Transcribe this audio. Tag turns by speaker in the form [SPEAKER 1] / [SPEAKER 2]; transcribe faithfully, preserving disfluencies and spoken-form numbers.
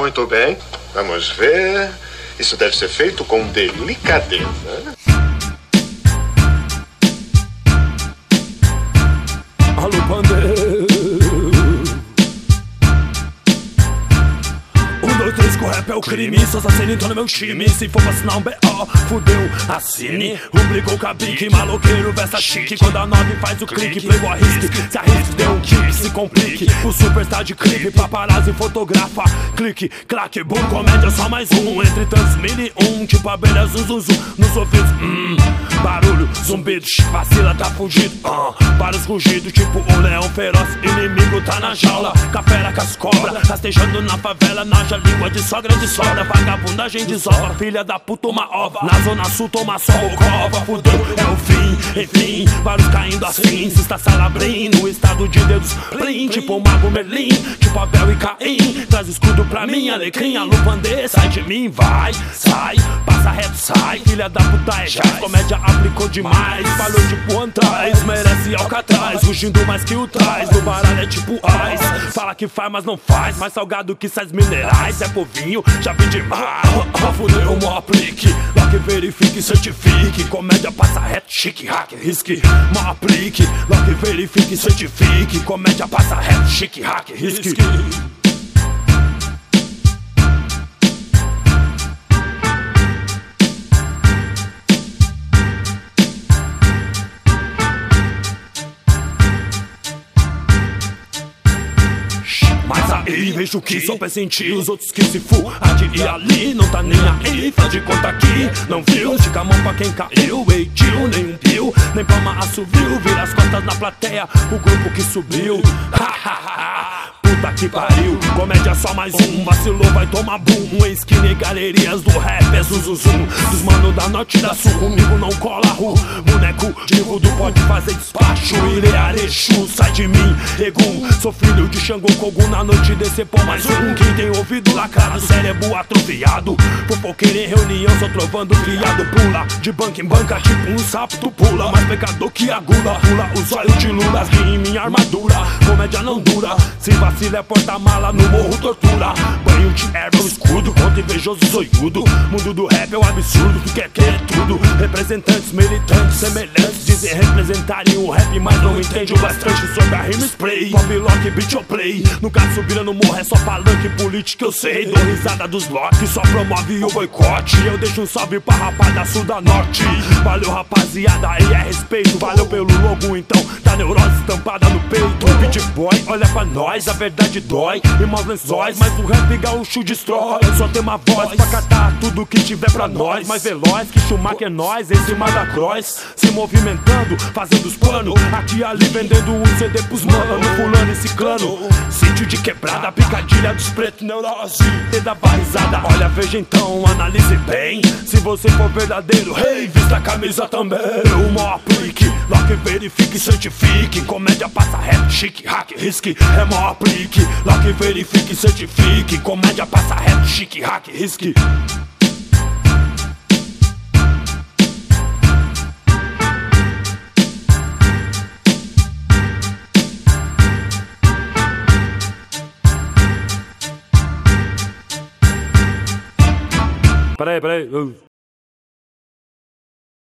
[SPEAKER 1] Muito bem. Vamos ver. Isso deve ser feito com delicadeza.
[SPEAKER 2] Alô, pandeiro. Um, dois, três, com rap é o crime. Só assassino, então no meu time. Se for pra assinar um B O, fudeu, assine. Rubricou o cabique, maloqueiro, vesta chique. Quando a nove faz o clique, playboy arrisque. Se arrisque, deu um kick, se complique. O superstar de clipe, paparazzi fotografa. Clique, claque, boom, comédia só mais um. Entre tantos mil e um, tipo abelha, zum, zum, zum. Nos ouvidos, hum, barulho, zumbido, vacila, tá fugido, uh, vários rugidos, tipo um leão feroz. Inimigo tá na jaula, cafera com as cobras. Rastejando na favela, naja, língua de sogra de sogra. Vagabunda, gente desova, filha da puta, uma ova. Na zona sul, toma sol, cova, fudeu, é o fim. Enfim, vários caindo assim, se está salabrindo. Estado de dedos, plim, tipo o mago Merlin. Tipo Abel e Caim, traz escudo pra mim. Alecrim, a Lupandê, sai de mim, vai, sai, passa reto, sai. Filha da puta é jazz, comédia aplicou demais. Falou tipo Antraz, merece Alcatraz. Rugindo mais que o trás, no baralho é tipo Ice. Fala que faz, mas não faz, mais salgado que sais minerais. É povinho, já vi demais. Fudeu, mó aplique, lá que verifique, certifique. Comédia passa reto, chique, hack, risque. Mó aplique, lá que verifique, certifique. Comédia passa reto, chique, hack, risque. Mas aí vejo que só pressentir os outros que se fu. Adi e ali, não tá nem aí. Faz de conta que não viu. Estica a mão pra quem caiu. Ei tio, nem um pio, nem palma assobio. Vira as costas na plateia, o grupo que subiu. Ha ha ha, puta que pariu. Comédia só mais um, vacilou, vai tomar boom. Em skinny galerias do rap é zuzuzum. Dos mano da norte e da sul, comigo não cola ru. Boneco de rudo pode fazer despacho. Irei arechu, sai de mim, Egum. Sou filho de Xangô Kogu, na noite descer por mais um. Quem tem ouvido lacrado, cérebro atrofiado. Fofoqueiro em reunião, só trovando criado. Pula de banca em banca, tipo um sapo tu pula. Mais pecador que a gula, pula os olhos de lula. Ri em minha armadura, comédia não dura. Se vacila é porta-mala, no morro tortura. Banho de erva, o escudo, contra invejoso zoiudo. Mundo do rap é um absurdo, que quer querer tudo. Representantes, militantes, semelhantes. Dizem representarem o rap, mas não entende o bastante sobre a rima spray. Pop, lock, beat ou play. Nunca subiram no morro, é só palanque política, eu sei. Dou risada dos lock, só promove o boicote. Eu deixo um salve pra rapaz da sul da norte. Valeu rapaziada, aí é respeito. Valeu pelo logo então, da neurose estampada no peito. Beat boy, olha pra nós, a verdade dói. Irmãos lençóis, mas o rap gaúcho destrói. Só tem uma voz pra catar tudo que tiver pra nós. Mais veloz que Schumacher é nós, em cima da cross. Se movimentando, fazendo os planos. Aqui e ali vendendo um C D pros mano. Fulano e ciclano, sítio de quebrada, picadilha dos pretos, neurose. Te dá barrizada, olha, veja então, analise bem. Se você for verdadeiro, hey, vista a camisa também. O maior aplique, lá que verifique, certifique. Comédia passa reto, chique, hack, risque. É maior aplique, lá que verifique, certifique. Comédia passa reto, chique, hack, risque. Peraí, peraí.